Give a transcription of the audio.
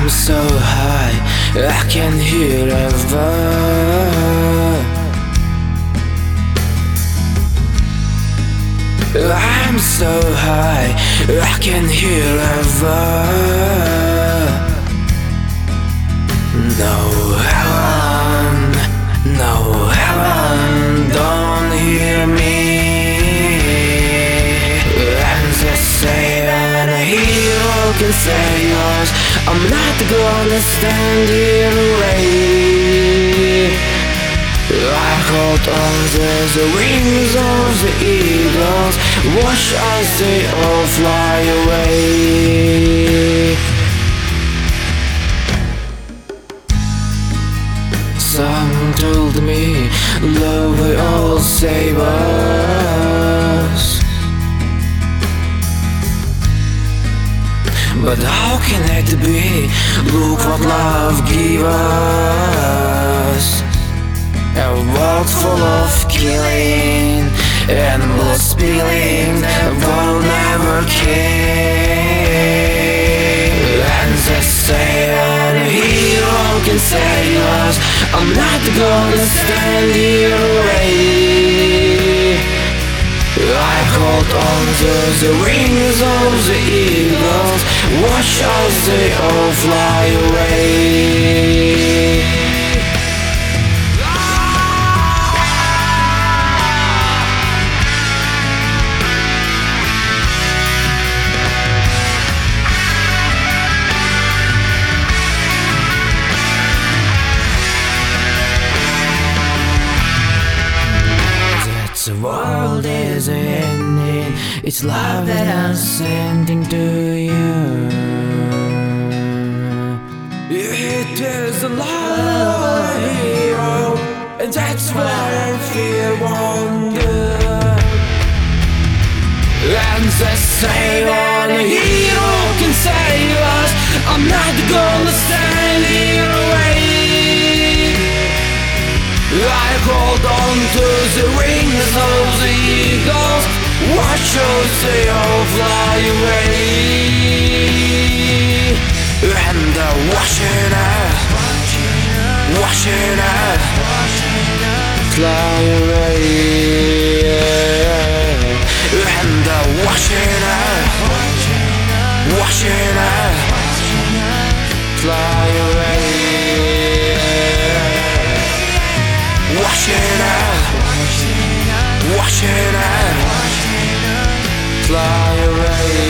I'm so high, I can hear ever. I'm so high, I can hear ever. No heaven, no heaven, don't hear me. And they say that a hero can save us. I'm not gonna stand here away. I hold on to the wings of the eagles, watch as they all fly away. Some told me love will all save us, but how can it be? Look what love gave us. A world full of killing and blood spilling, will never care. And they say that a hero can save us. I'm not gonna stand here away. I hold on to the wings of the eagles, watch as they all fly away. The world is ending, it's love that I'm sending to you. It is the love of a hero, and that's why I feel wonder. And they say that a hero can save us. I'm not gonna stand here away. I hold on to the wings of the eagles, watch as they all fly away. And they're watching us fly away. And they're watching us fly away. Watching us fly away.